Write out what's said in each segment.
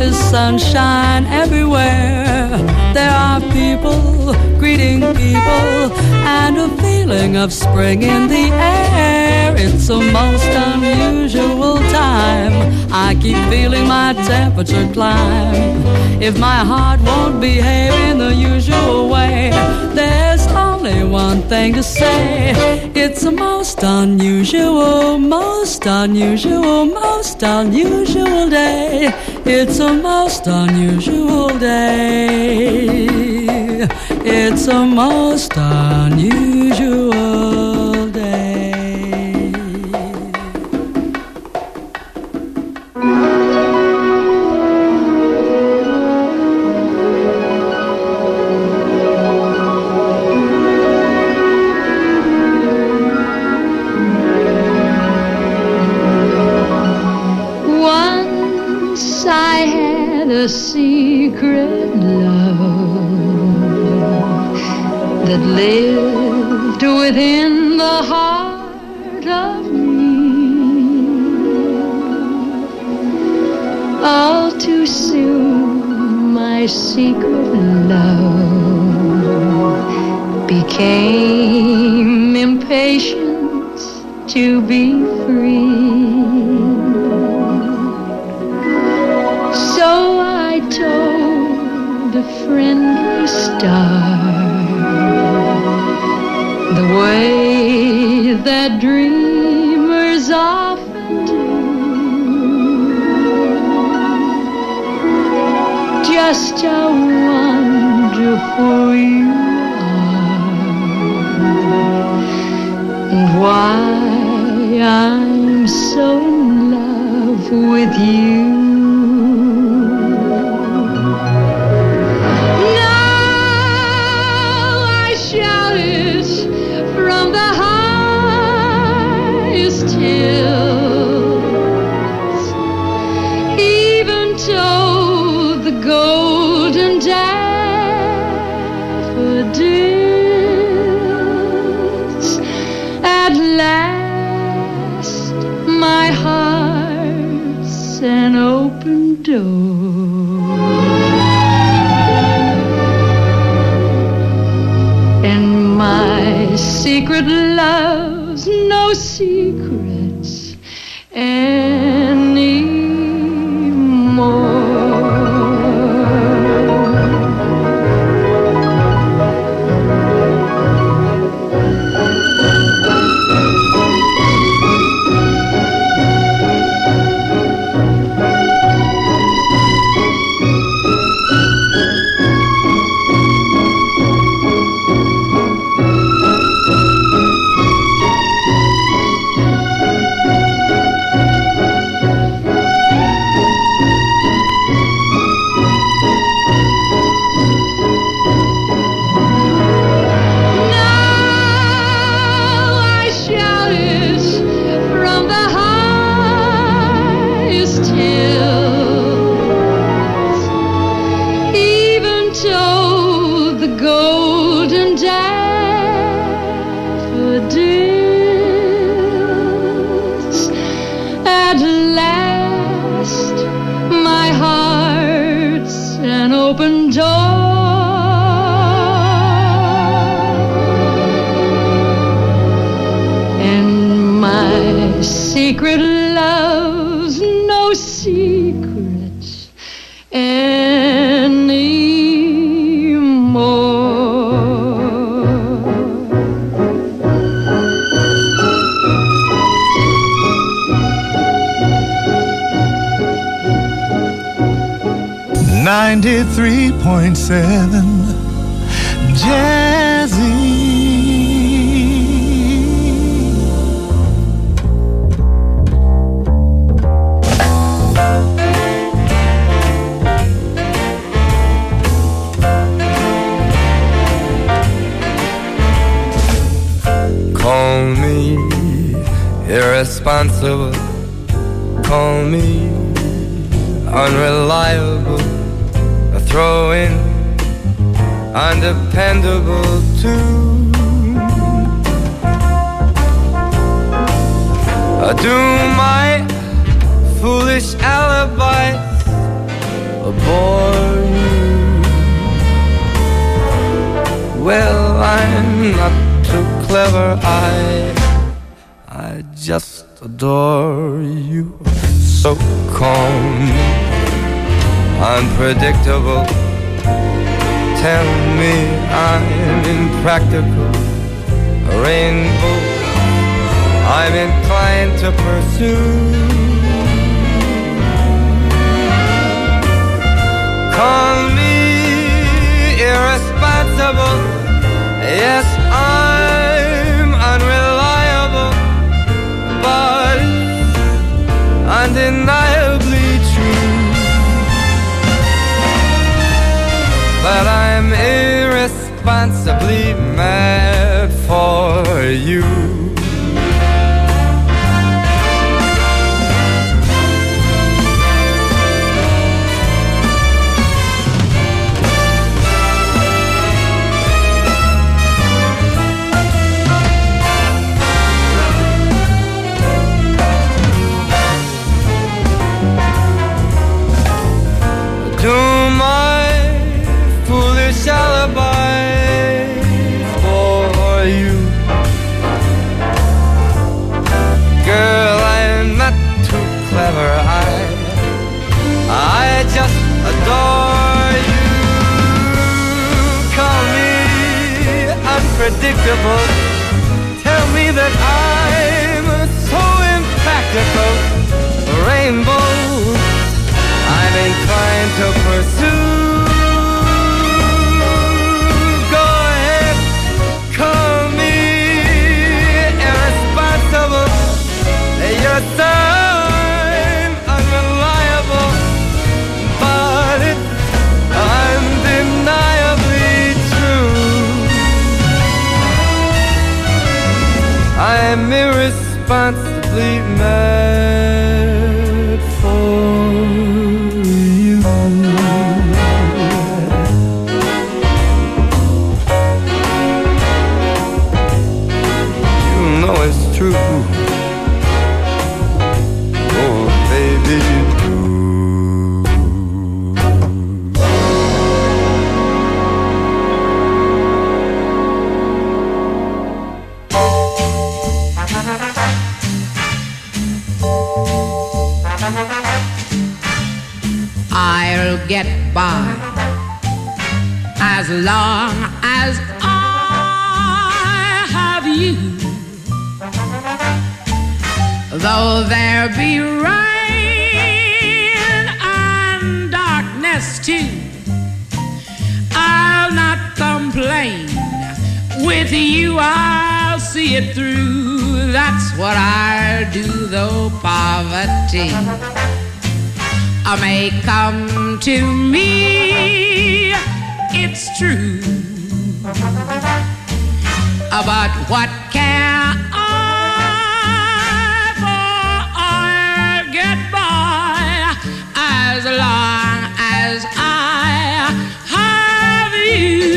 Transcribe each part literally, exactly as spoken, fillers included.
is sunshine everywhere. There are people greeting people and a feeling of spring in the air. It's a most unusual time. I keep feeling my temperature climb. If my heart won't behave in the usual way, there's only one thing to say. It's a most unusual, most unusual, most unusual day. It's a most unusual day. It's a most unusual day. Once I had a secret love that lived within the heart of me. All too soon my secret love became impatient to be free. So I told a friendly star the way that dreamers often do. Just how wonderful you are, and why I'm so in love with you. And my secret love's no secrets anymore. Secret love's no secrets anymore. ninety-three point seven Jazzy. Call me irresponsible, call me unreliable, a throw-in, undependable too. I do my foolish alibis bore you. Well, I'm not too clever, I, I just adore you. So calm, unpredictable. Tell me I'm impractical. A rainbow I'm inclined to pursue. Call me irresponsible. Yes, I'm unreliable, but undeniably true that I'm irresponsibly mad for you. To my foolish alibi for you, girl, I'm not too clever. I, I just adore you. Call me unpredictable. Tell me that I'm so impractical. Rainbow I'm inclined to pursue. Go ahead, call me irresponsible. Yes, I'm unreliable, but it's undeniably true. I'm irresponsibly mad for you. You know it's true. Oh, baby, do. I'll get by as long as I have you. Though there be rain and darkness too, I'll not complain. With you I'll see it through. That's what I'll do, though poverty may come to me, it's true. But what care I, for I'll get by as long as I have you.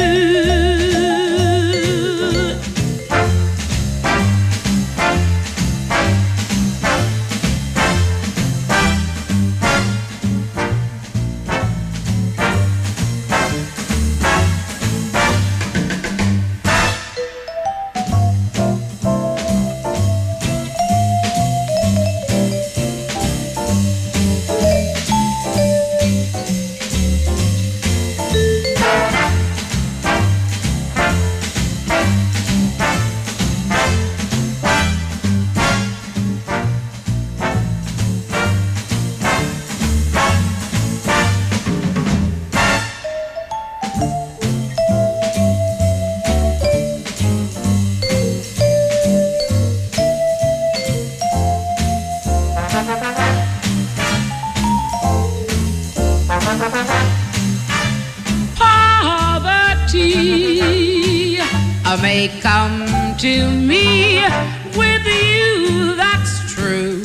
May come to me, with you that's true.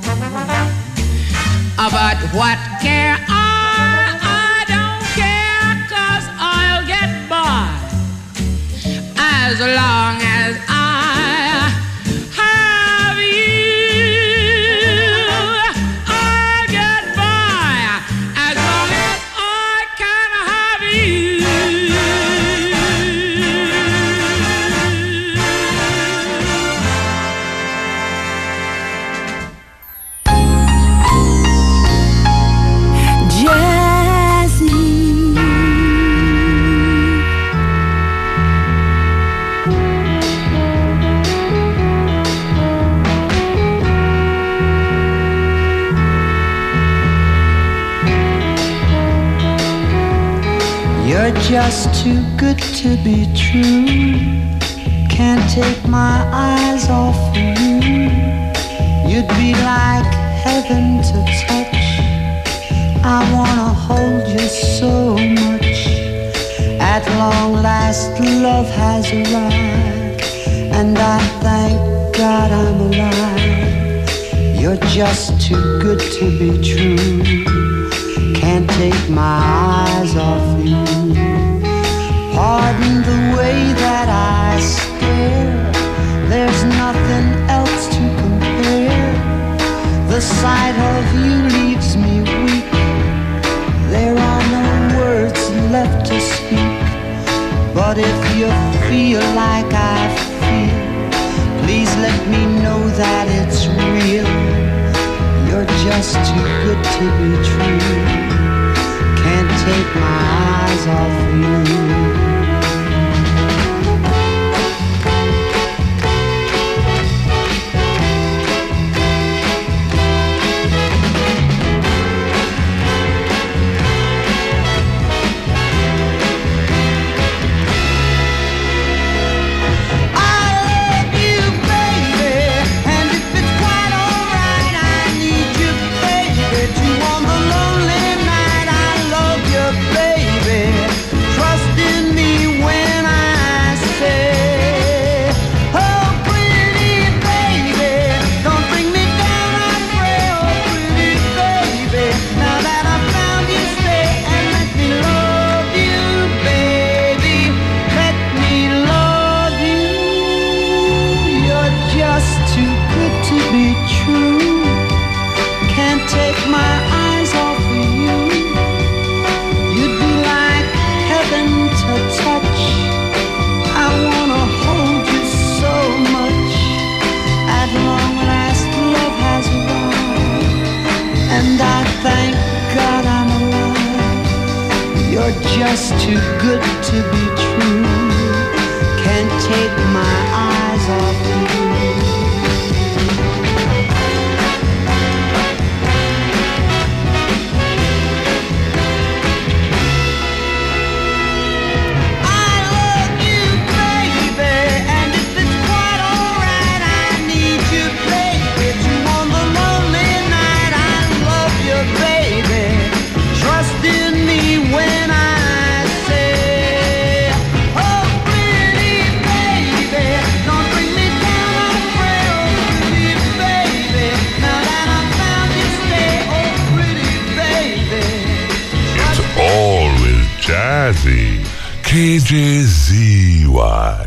But what care I, I don't care, 'cause I'll get by as long as I have you. I'll get by as long as I You're just too good to be true. Can't take my eyes off of you. You'd be like heaven to touch. I wanna hold you so much. At long last love has arrived, and I thank God I'm alive. You're just too good to be true. Can't take my eyes off you. Pardon the way that I stare. There's nothing else to compare. The sight of you leaves me weak. There are no words left to speak. But if you feel like I feel, please let me know that it's real. You're just too good to be true. Can't take my eyes off you. Just too good to be true. Can't take my eyes off you. I love you, baby, and if it's quite alright, I need you, baby. You on the lonely night, I love you, baby. Trust in me when I Jazzy, K J Z Y.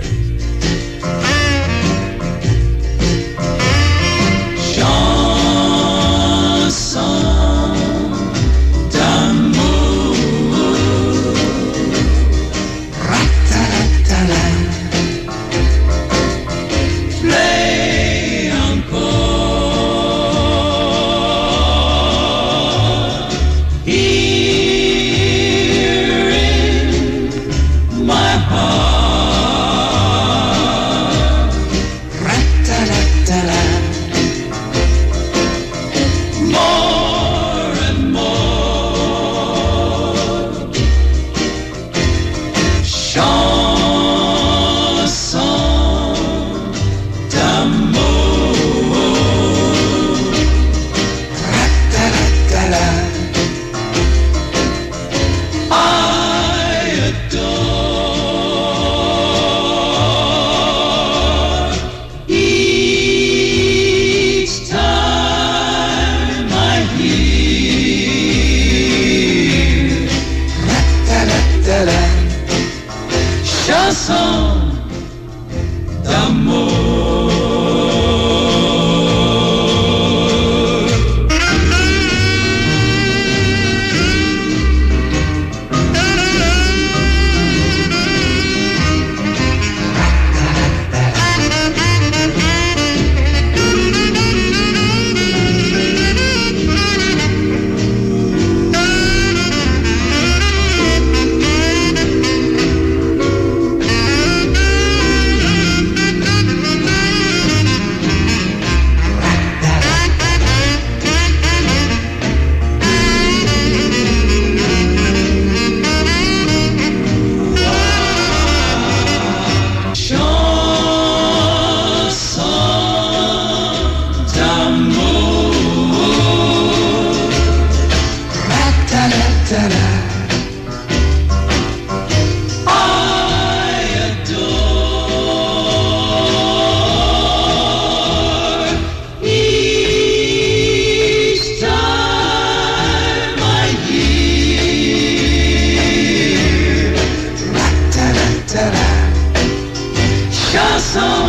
chanson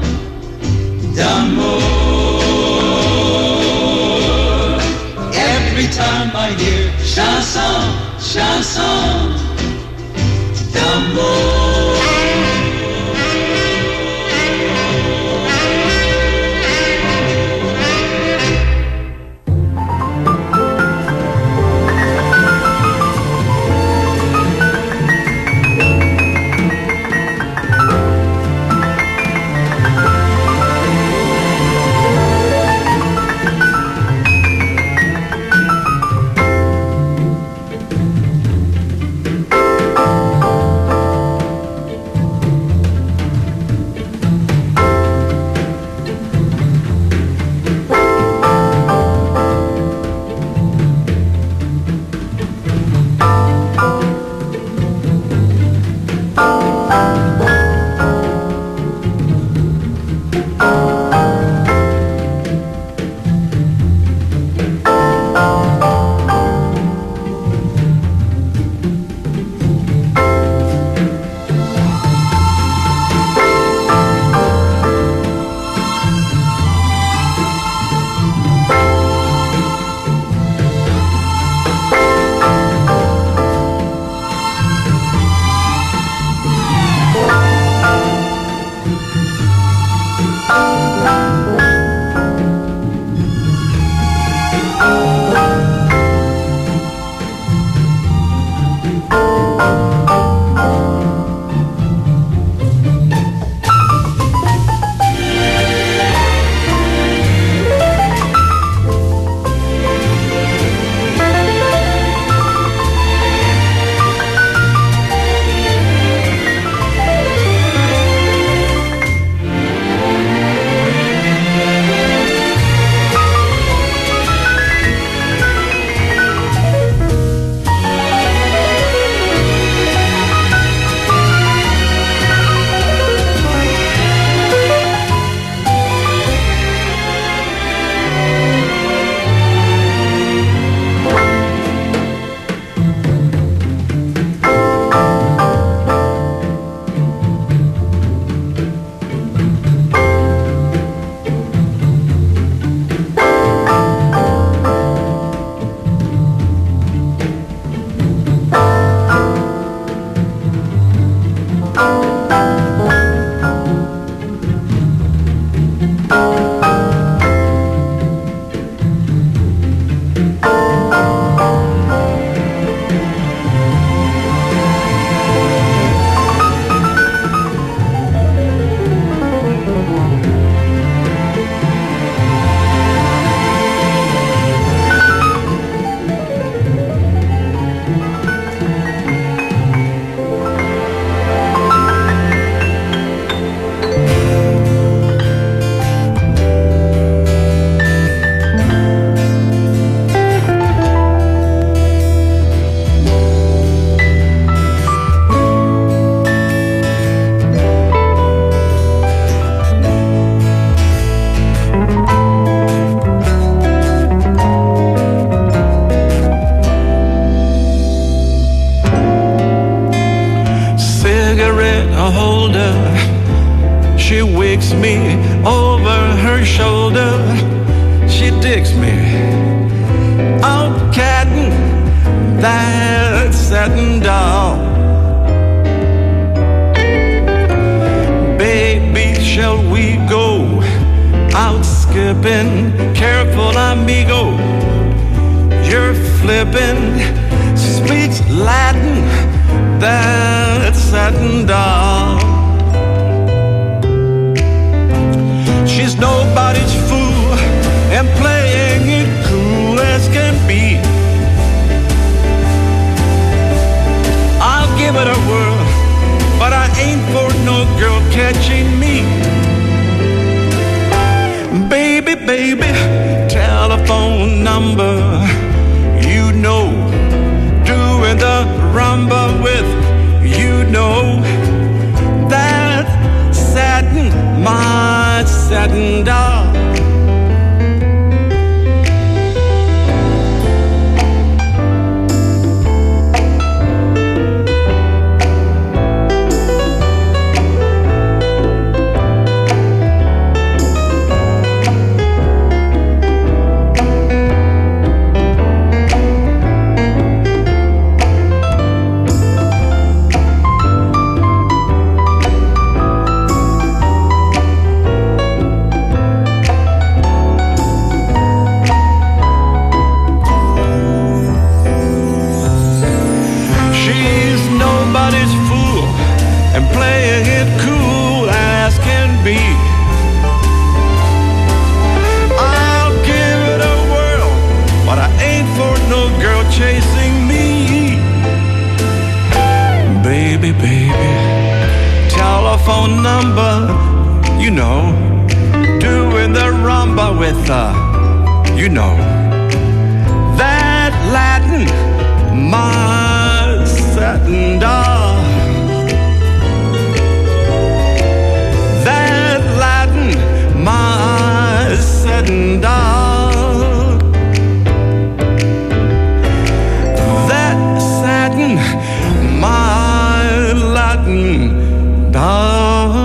d'amour. Every time I hear chanson, chanson d'amour. know, doing the rumba with, uh, you know, that Latin Marsetten doll. That Latin Marsetten doll. That satin Marsetten doll.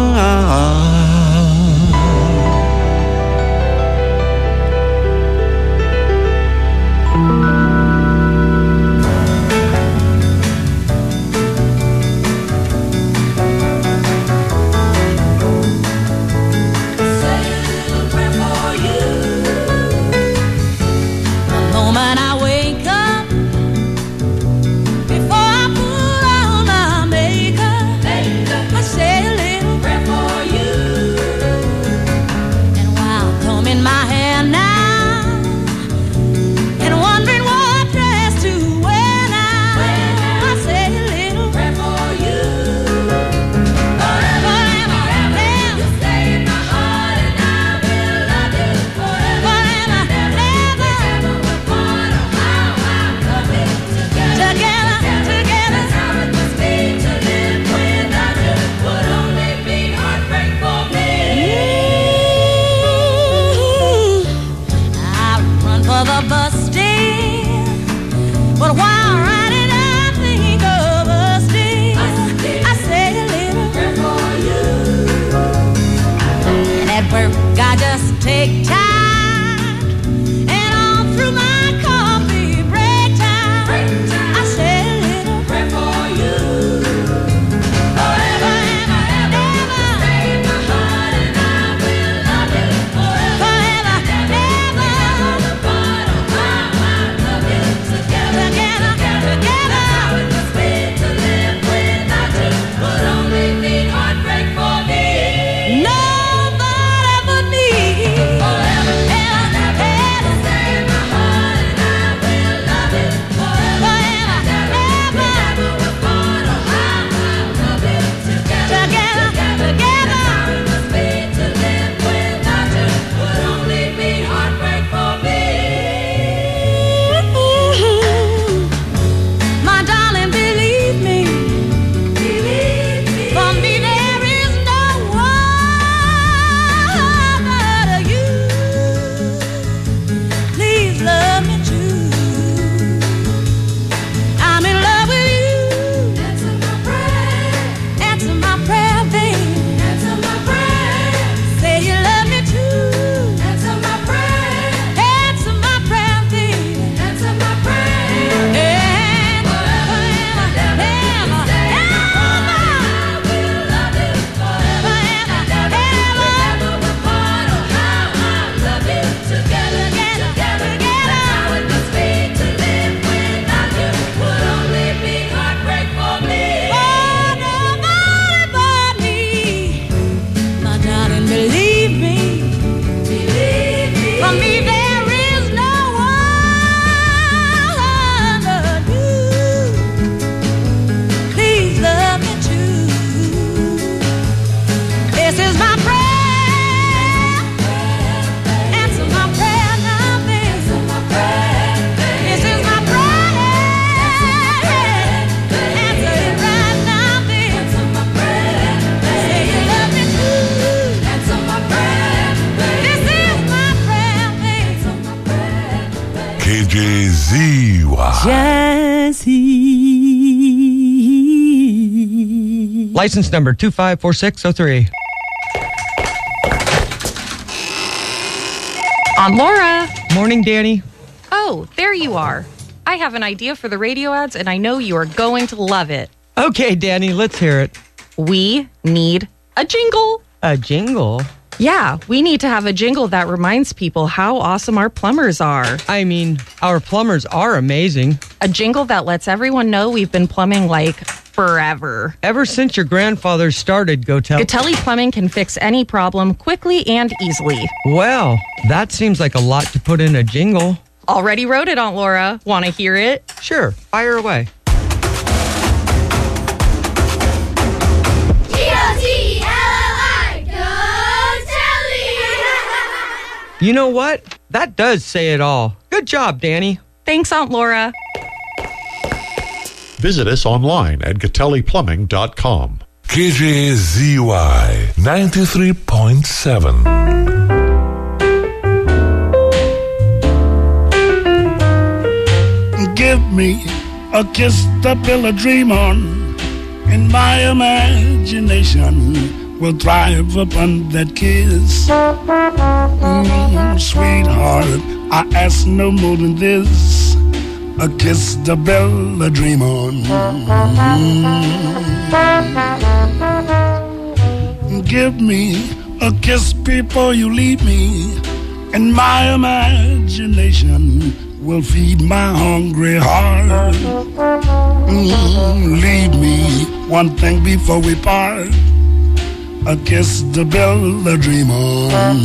K J Z Y. Jazzy. License number two five four six zero three. Aunt Laura. Morning, Danny. Oh, there you are. I have an idea for the radio ads, and I know you are going to love it. Okay, Danny, let's hear it. We need a jingle. A jingle? Yeah, we need to have a jingle that reminds people how awesome our plumbers are. I mean, our plumbers are amazing. A jingle that lets everyone know we've been plumbing like forever. Ever since your grandfather started Gotelli. Gotelli Plumbing can fix any problem quickly and easily. Well, that seems like a lot to put in a jingle. Already wrote it, Aunt Laura. Want to hear it? Sure, fire away. G O T L L I, You know what? That does say it all. Good job, Danny. Thanks, Aunt Laura. Visit us online at Gatelli Plumbing dot com. K J Z Y ninety-three point seven. Give me a kiss to build a dream on, and my imagination will thrive upon that kiss. Mm, sweetheart, I ask no more than this, a kiss to build a dream on. Mm. Give me a kiss before you leave me, and my imagination will feed my hungry heart. Mm, leave me one thing before we part, a kiss to build a dream on.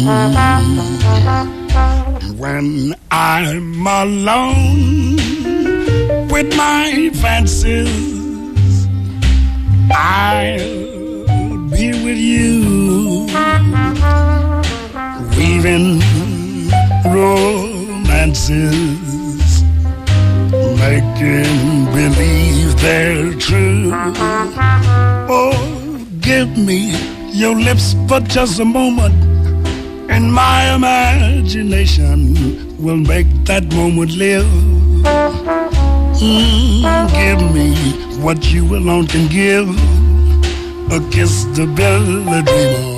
When I'm alone with my fancies, I'll be with you, weaving romances, making believe they're true. Oh, give me your lips for just a moment, and my imagination will make that moment live. Mm, give me what you alone can give, a kiss to build a dream on.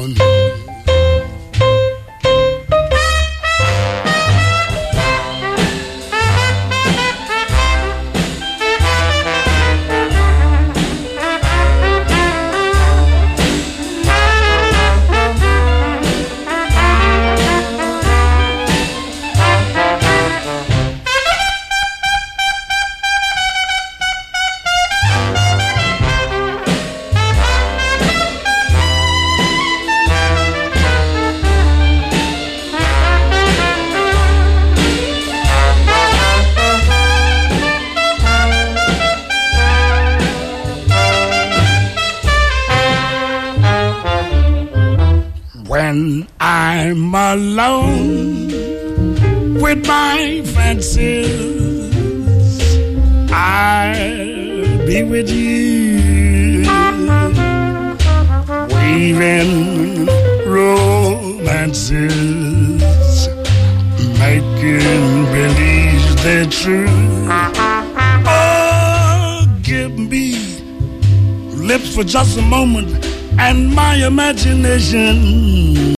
When I'm alone with my fancies, I'll be with you, weaving romances, making believe they're true. Oh, give me lips for just a moment, and my imagination